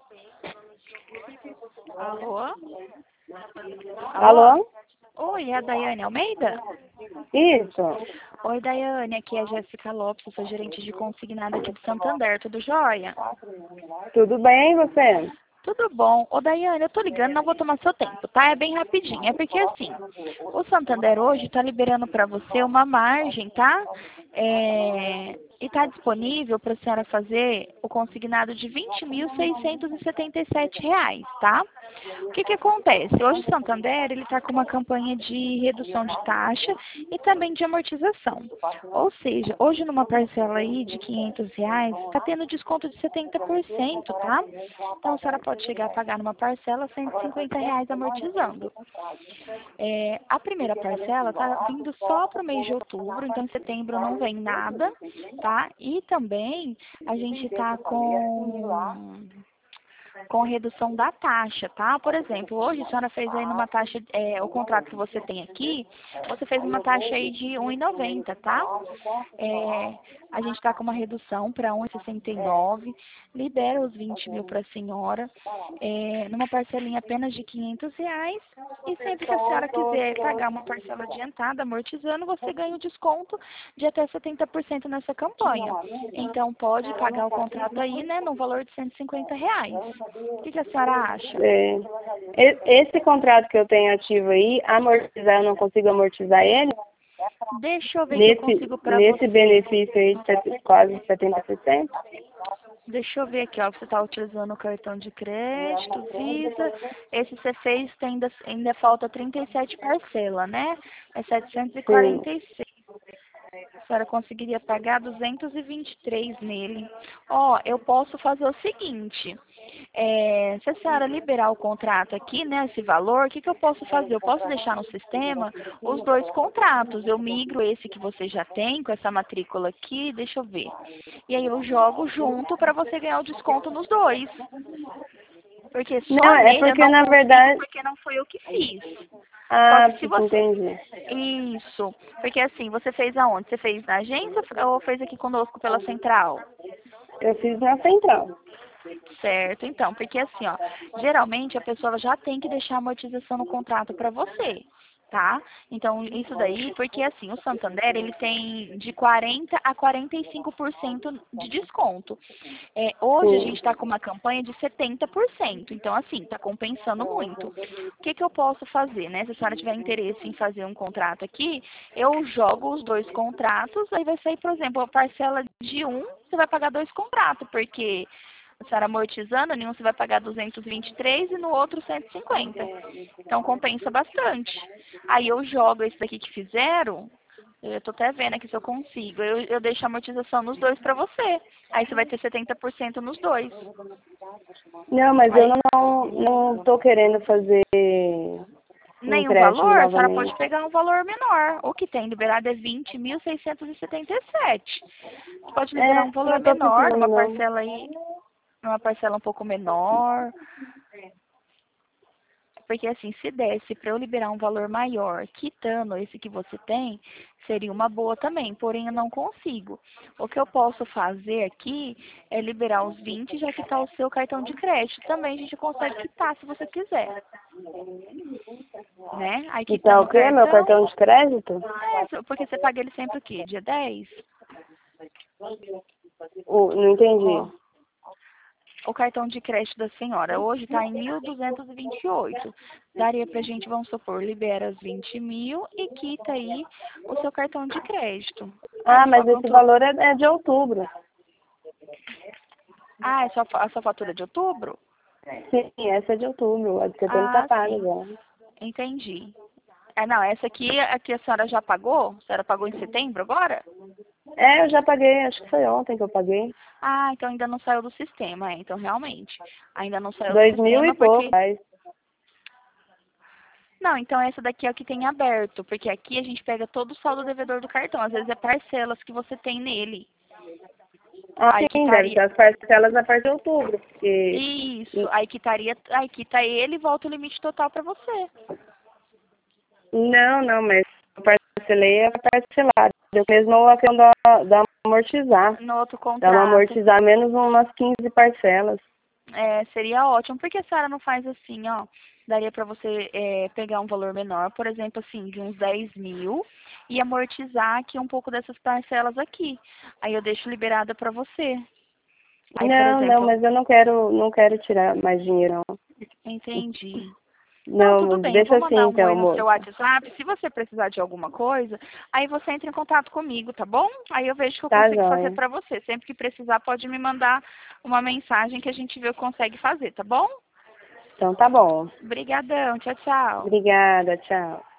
Alô? Alô? Oi, é a Daiane Almeida? Isso. Oi, Daiane, aqui é a Jéssica Lopes, eu sou gerente de consignado aqui do Santander, tudo jóia? Tudo bem, você? Tudo bom. Ô, Daiane, eu tô ligando, não vou tomar seu tempo, tá? É bem rapidinho. É porque, assim, o Santander hoje tá liberando para você uma margem, tá? E tá disponível para a senhora fazer o consignado de R$ 20.677, tá? O que que acontece? Hoje o Santander, ele tá com uma campanha de redução de taxa e também de amortização. Ou seja, hoje numa parcela aí de R$ 500, tá tendo desconto de 70%, tá? Então a senhora pode chegar a pagar numa parcela R$ 150 amortizando. A primeira parcela está vindo só para o mês de outubro, então em setembro não vem nada, tá? E também a gente está com redução da taxa, tá? Por exemplo, hoje a senhora fez aí numa taxa, o contrato que você tem aqui, você fez uma taxa aí de R$ 1,90, tá? A gente está com uma redução para R$ 1,69, libera os 20 mil para a senhora, numa parcelinha apenas de R$ 500, e sempre que a senhora quiser pagar uma parcela adiantada, amortizando, você ganha o desconto de até 70% nessa campanha. Então, pode pagar o contrato aí, né, no valor de R$ 150. O que a senhora acha? Esse contrato que eu tenho ativo aí, amortizar, eu não consigo amortizar ele? Deixa eu ver se eu consigo para você. Nesse benefício aí de quase 70%? Deixa eu ver aqui, ó. Você está utilizando o cartão de crédito, Visa. Esse você fez, ainda falta 37 parcelas, né? É Sim. 746. A senhora conseguiria pagar 223 nele. Ó, eu posso fazer o seguinte. Se a senhora liberar o contrato aqui, né, esse valor, o que que eu posso fazer? Eu posso deixar no sistema os dois contratos. Eu migro esse que você já tem, com essa matrícula aqui, deixa eu ver. E aí eu jogo junto para você ganhar o desconto nos dois. Porque só Não, é nele eu porque não na consigo, verdade... porque não foi eu que fiz. Só Ah, que se você... entendi. Isso. Porque assim, você fez aonde? Você fez na agência ou fez aqui conosco pela central? Eu fiz na central. Certo, então, porque assim, ó, geralmente a pessoa ela já tem que deixar a amortização no contrato para você, tá? Então, isso daí, porque assim, o Santander, ele tem de 40% a 45% de desconto. Hoje a gente Sim. está com uma campanha de 70%, então assim, está compensando muito. O que que eu posso fazer, né? Se a senhora tiver interesse em fazer um contrato aqui, eu jogo os dois contratos, aí vai sair, por exemplo, a parcela de um, você vai pagar dois contratos, porque a senhora amortizando, em um você vai pagar 223 e no outro 150. Então compensa bastante. Aí eu jogo esse daqui que fizeram, eu tô até vendo aqui se eu consigo. Eu deixo a amortização nos dois para você. Aí você vai ter 70% nos dois. Não, mas eu Aí, não tô querendo fazer um nenhum empréstimo valor, a senhora pode novamente. pegar um valor menor. O que tem liberado é 20.677. Você pode liberar um valor Não tô menor, precisando numa não. parcela aí, numa parcela um pouco menor. Porque assim, se desse para eu liberar um valor maior, quitando esse que você tem, seria uma boa também, porém eu não consigo. O que eu posso fazer aqui é liberar os 20, já que está o seu cartão de crédito. Também a gente consegue quitar se você quiser, né? Aí E tá quitando o o quê? Meu cartão, cartão de crédito? porque você paga ele sempre o quê? Dia 10? Não entendi. Ó, o cartão de crédito da senhora hoje está em 1.228. Daria para a gente, vamos supor, libera os 20 mil e quita aí o seu cartão de crédito. Ah, Só mas esse quanto... valor é de outubro. Ah, é a sua fatura de outubro? Sim, essa é de outubro. A de setembro tá Ah, paga sim. já. Entendi. Não, essa aqui a senhora já pagou? A senhora pagou em setembro agora? Eu já paguei, acho que foi ontem que eu paguei. Ah, então ainda não saiu do sistema, então realmente. Ainda não saiu do 2.000 e sistema pouco. porque... Não, então essa daqui é o que tem aberto, porque aqui a gente pega todo o saldo devedor do cartão, às vezes é parcelas que você tem nele. Ah, Aí sim, deve quitaria... ser as parcelas a partir de outubro, porque... Isso, aí quitaria, aí quita ele e volta o limite total para você. Não, mas eu parcelei é parcelado. Eu mesmo a questão da amortizar. No outro Dá uma contrato. amortizar menos umas 15 parcelas. Seria ótimo. Por que a senhora não faz assim, ó? Daria para você pegar um valor menor, por exemplo, assim, de uns 10 mil e amortizar aqui um pouco dessas parcelas aqui. Aí eu deixo liberada para você. Aí, por Não, exemplo, mas eu não quero tirar mais dinheiro, não. entendi. Não, tudo Não, bem, eu vou deixa assim mandar um então, oi no seu moça. WhatsApp. Se você precisar de alguma coisa, aí você entra em contato comigo, tá bom? Aí eu vejo o que eu Tá consigo fazer joia. pra você. Sempre que precisar, pode me mandar uma mensagem que a gente vê o que consegue fazer, tá bom? Então tá bom. Obrigadão, tchau, tchau. Obrigada, tchau.